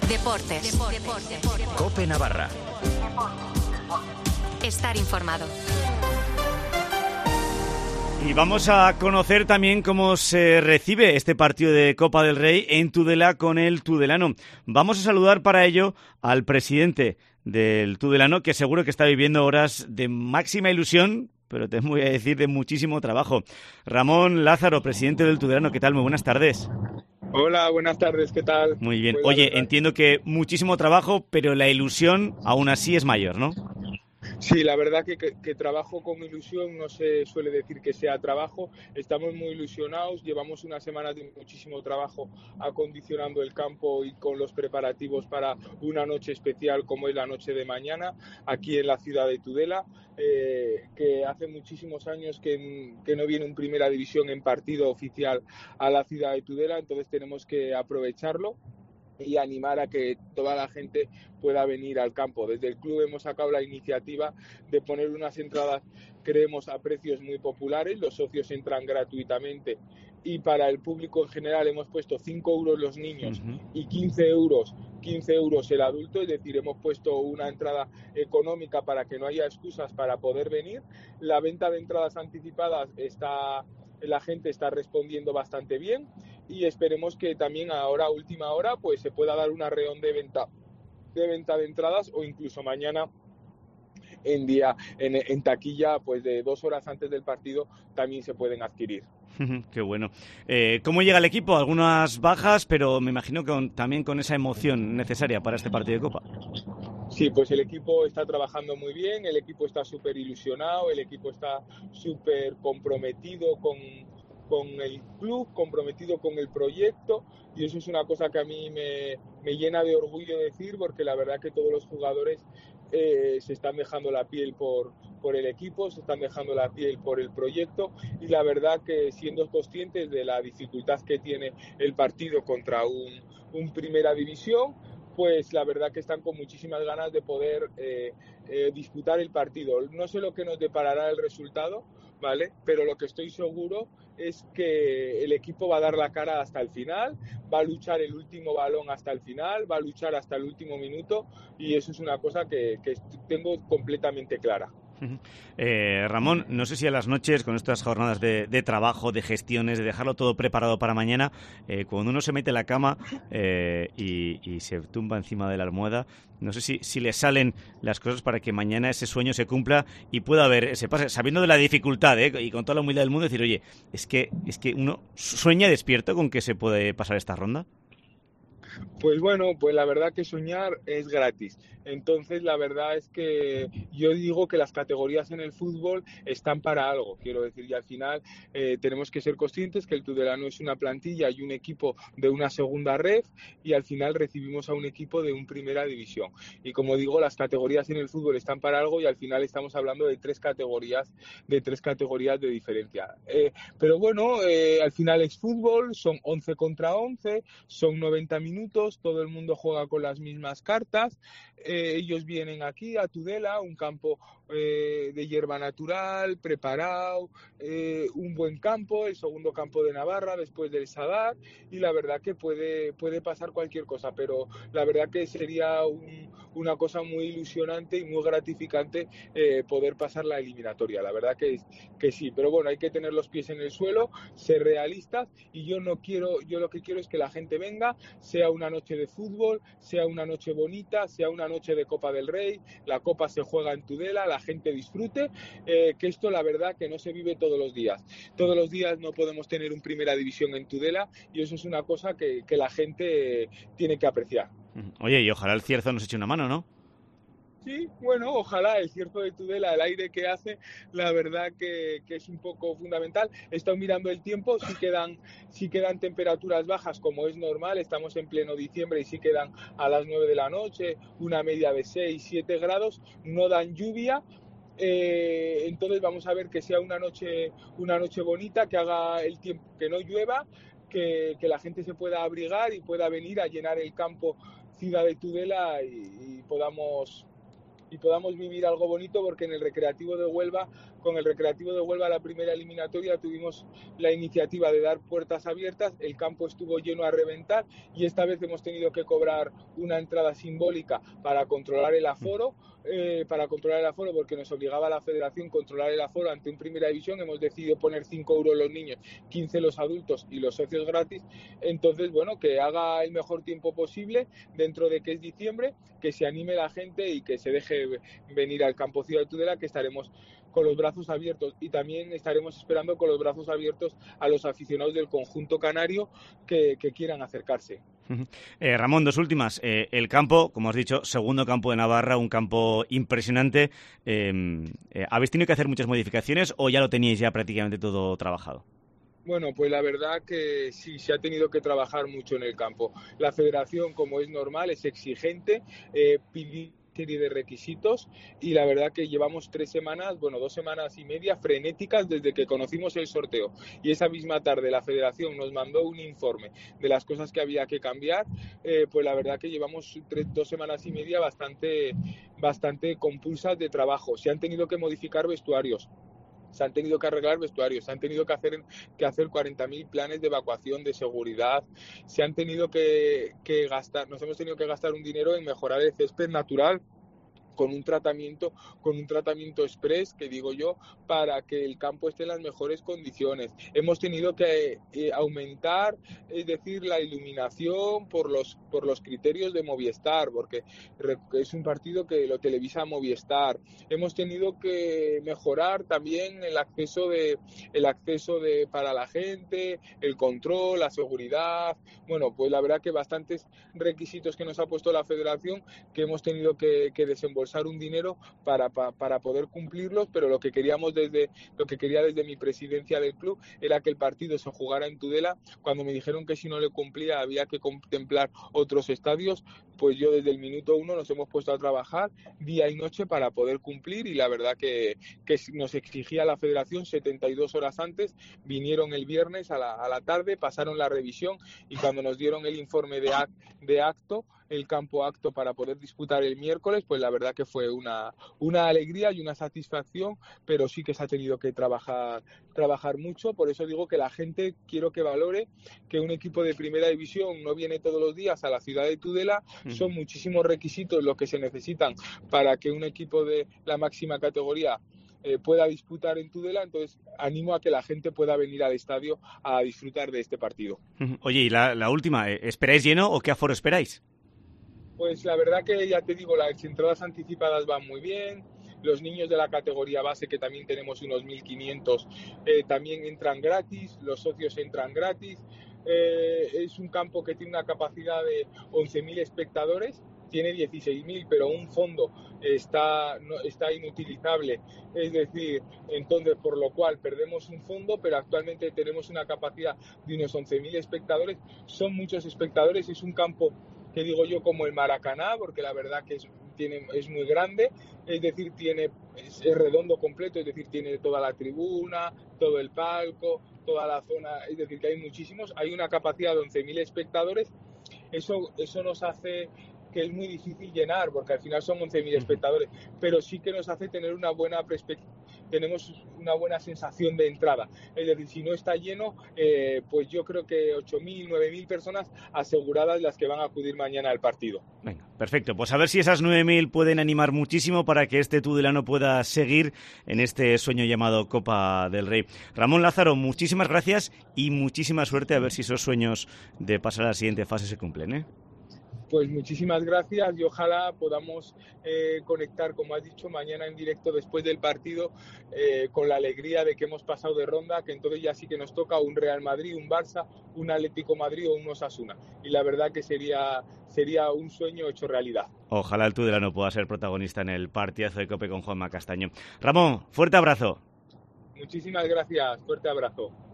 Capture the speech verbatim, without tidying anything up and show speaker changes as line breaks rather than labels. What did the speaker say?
Deportes. Deportes.
COPE Navarra.
Estar informado.
Y vamos a conocer también cómo se recibe este partido de Copa del Rey en Tudela con el tudelano. Vamos a saludar para ello al presidente del tudelano, que seguro que está viviendo horas de máxima ilusión, pero te voy a decir de muchísimo trabajo. Ramón Lázaro, presidente del tudelano, ¿qué tal? Muy buenas tardes.
Hola, buenas tardes, ¿qué tal?
Muy bien. Oye, entiendo que muchísimo trabajo, pero la ilusión aún así es mayor, ¿no?
Sí, la verdad que, que, que trabajo con ilusión, no se suele decir que sea trabajo, estamos muy ilusionados, llevamos unas semanas de muchísimo trabajo acondicionando el campo y con los preparativos para una noche especial como es la noche de mañana aquí en la ciudad de Tudela, eh, que hace muchísimos años que, que no viene un primera división en partido oficial a la ciudad de Tudela, entonces tenemos que aprovecharlo y animar a que toda la gente pueda venir al campo. Desde el club hemos sacado la iniciativa de poner unas entradas, creemos, a precios muy populares, los socios entran gratuitamente y para el público en general hemos puesto cinco euros los niños uh-huh. y quince euros el adulto, es decir, hemos puesto una entrada económica para que no haya excusas para poder venir. La venta de entradas anticipadas está... la gente está respondiendo bastante bien y esperemos que también ahora a última hora pues se pueda dar un arreón de venta de venta de entradas o incluso mañana en día en, en taquilla pues de dos horas antes del partido también se pueden adquirir.
Qué bueno. Eh, ¿Cómo llega el equipo? Algunas bajas, pero me imagino que con, también con esa emoción necesaria para este partido de Copa.
Sí, pues el equipo está trabajando muy bien, el equipo está súper ilusionado, el equipo está súper comprometido con, con el club, comprometido con el proyecto y eso es una cosa que a mí me, me llena de orgullo decir porque la verdad que todos los jugadores eh, se están dejando la piel por, por el equipo, se están dejando la piel por el proyecto y la verdad que siendo conscientes de la dificultad que tiene el partido contra un, un Primera División, pues la verdad que están con muchísimas ganas de poder eh, eh, disputar el partido. No sé lo que nos deparará el resultado, ¿vale? Pero lo que estoy seguro es que el equipo va a dar la cara hasta el final, va a luchar el último balón hasta el final, va a luchar hasta el último minuto y eso es una cosa que, que tengo completamente clara.
Eh, Ramón, no sé si a las noches, con estas jornadas de, de trabajo, de gestiones, de dejarlo todo preparado para mañana, eh, cuando uno se mete en la cama eh, y, y se tumba encima de la almohada, no sé si, si le salen las cosas para que mañana ese sueño se cumpla y pueda haber ese pase, sabiendo de la dificultad eh, y con toda la humildad del mundo, decir, oye, es que, es que uno sueña despierto con que se puede pasar esta ronda.
Pues bueno, pues la verdad que soñar es gratis. Entonces la verdad es que yo digo que las categorías en el fútbol están para algo, quiero decir, y al final eh, tenemos que ser conscientes que el tudelano es una plantilla y un equipo de una segunda ref y al final recibimos a un equipo de un primera división. Y como digo, las categorías en el fútbol están para algo y al final estamos hablando de tres categorías, de tres categorías de diferencia. Eh, pero bueno, eh, al final es fútbol, son once contra once, son noventa minutos, todo el mundo juega con las mismas cartas, eh, ellos vienen aquí a Tudela, un campo eh, de hierba natural, preparado, eh, un buen campo, el segundo campo de Navarra después del Sadar y la verdad que puede, puede pasar cualquier cosa, pero la verdad que sería un, una cosa muy ilusionante y muy gratificante eh, poder pasar la eliminatoria, la verdad que, que sí, pero bueno, hay que tener los pies en el suelo, ser realistas y yo no quiero, yo lo que quiero es que la gente venga, sea una noche de fútbol, sea una noche bonita, sea una noche de Copa del Rey, la Copa se juega en Tudela, la gente disfrute, eh, que esto la verdad que no se vive todos los días. Todos los días no podemos tener un Primera División en Tudela y eso es una cosa que, que la gente eh, tiene que apreciar.
Oye, y ojalá el Cierzo nos eche una mano, ¿no?
Sí, bueno, ojalá el Cierzo de Tudela, el aire que hace, la verdad que, que es un poco fundamental. He estado mirando el tiempo, sí quedan, sí quedan temperaturas bajas como es normal, estamos en pleno diciembre y sí quedan a las nueve de la noche, una media de seis, siete grados, no dan lluvia. Eh, entonces vamos a ver que sea una noche, una noche bonita, que haga el tiempo, que no llueva, que, que la gente se pueda abrigar y pueda venir a llenar el campo Ciudad de Tudela y, y podamos... y podamos vivir algo bonito porque en el Recreativo de Huelva con el Recreativo de Huelva la primera eliminatoria tuvimos la iniciativa de dar puertas abiertas, el campo estuvo lleno a reventar y esta vez hemos tenido que cobrar una entrada simbólica para controlar el aforo, eh, para controlar el aforo porque nos obligaba la Federación a controlar el aforo ante un Primera División. Hemos decidido poner cinco euros los niños, quince los adultos y los socios gratis. Entonces, bueno, que haga el mejor tiempo posible dentro de que es diciembre, que se anime la gente y que se deje venir al campo Ciudad de Tudela, que estaremos con los brazos abiertos y también estaremos esperando con los brazos abiertos a los aficionados del conjunto canario que, que quieran acercarse.
Eh, Ramón, dos últimas. Eh, el campo, como has dicho, segundo campo de Navarra, un campo impresionante. Eh, eh, ¿Habéis tenido que hacer muchas modificaciones o ya lo teníais ya prácticamente todo trabajado?
Bueno, pues la verdad que sí, se ha tenido que trabajar mucho en el campo. La federación, como es normal, es exigente, eh, pidió serie de requisitos y la verdad que llevamos tres semanas, bueno, dos semanas y media frenéticas desde que conocimos el sorteo y esa misma tarde la federación nos mandó un informe de las cosas que había que cambiar, eh, pues la verdad que llevamos tres, dos semanas y media bastante, bastante compulsas de trabajo. Se han tenido que modificar vestuarios, se han tenido que arreglar vestuarios, se han tenido que hacer, que hacer cuarenta mil planes de evacuación, de seguridad, se han tenido que, que gastar, nos hemos tenido que gastar un dinero en mejorar el césped natural con un tratamiento, con un tratamiento express, que digo yo, para que el campo esté en las mejores condiciones. Hemos tenido que eh, aumentar, es decir, la iluminación por los, por los criterios de Movistar, porque es un partido que lo televisa Movistar. Hemos tenido que mejorar también el acceso de, el acceso de para la gente, el control, la seguridad. Bueno, pues la verdad que bastantes requisitos que nos ha puesto la Federación que hemos tenido que, que desembolsar un dinero para, para, para poder cumplirlos, pero lo que queríamos desde lo que quería desde mi presidencia del club era que el partido se jugara en Tudela. Cuando me dijeron que si no le cumplía había que contemplar otros estadios, pues yo desde el minuto uno nos hemos puesto a trabajar día y noche para poder cumplir y la verdad que, que nos exigía la Federación setenta y dos horas antes. Vinieron el viernes a la, a la tarde, pasaron la revisión y cuando nos dieron el informe de, act, de acto, el campo acto para poder disputar el miércoles, pues la verdad que fue una, una alegría y una satisfacción, pero sí que se ha tenido que trabajar, trabajar mucho. Por eso digo que la gente quiero que valore que un equipo de primera división no viene todos los días a la ciudad de Tudela, mm. son muchísimos requisitos los que se necesitan para que un equipo de la máxima categoría Eh, pueda disputar en Tudela, entonces animo a que la gente pueda venir al estadio a disfrutar de este partido.
Oye, y la, la última, ¿esperáis lleno o qué aforo esperáis?
Pues la verdad que ya te digo, las entradas anticipadas van muy bien, los niños de la categoría base, que también tenemos unos mil quinientos, eh, también entran gratis, los socios entran gratis, eh, es un campo que tiene una capacidad de once mil espectadores, tiene dieciséis mil, pero un fondo está, no, está inutilizable, es decir, entonces por lo cual perdemos un fondo, pero actualmente tenemos una capacidad de unos once mil espectadores, son muchos espectadores, es un campo que digo yo como el Maracaná, porque la verdad que es, tiene, es muy grande, es decir, tiene es, es redondo completo, es decir, tiene toda la tribuna, todo el palco, toda la zona, es decir, que hay muchísimos, hay una capacidad de once mil espectadores, eso, eso nos hace que es muy difícil llenar, porque al final son once mil espectadores, pero sí que nos hace tener una buena perspectiva, tenemos una buena sensación de entrada. Es decir, si no está lleno, eh, pues yo creo que ocho mil, nueve mil personas aseguradas las que van a acudir mañana al partido.
Venga, perfecto. Pues a ver si esas nueve mil pueden animar muchísimo para que este tudelano pueda seguir en este sueño llamado Copa del Rey. Ramón Lázaro, muchísimas gracias y muchísima suerte, a ver si esos sueños de pasar a la siguiente fase se cumplen, ¿eh?
Pues muchísimas gracias y ojalá podamos eh, conectar, como has dicho, mañana en directo después del partido eh, con la alegría de que hemos pasado de ronda, que entonces ya sí que nos toca un Real Madrid, un Barça, un Atlético Madrid o un Osasuna. Y la verdad que sería, sería un sueño hecho realidad.
Ojalá el tudelano pueda ser protagonista en el partidazo de Cope con Juanma Castaño. Ramón, fuerte abrazo.
Muchísimas gracias, fuerte abrazo.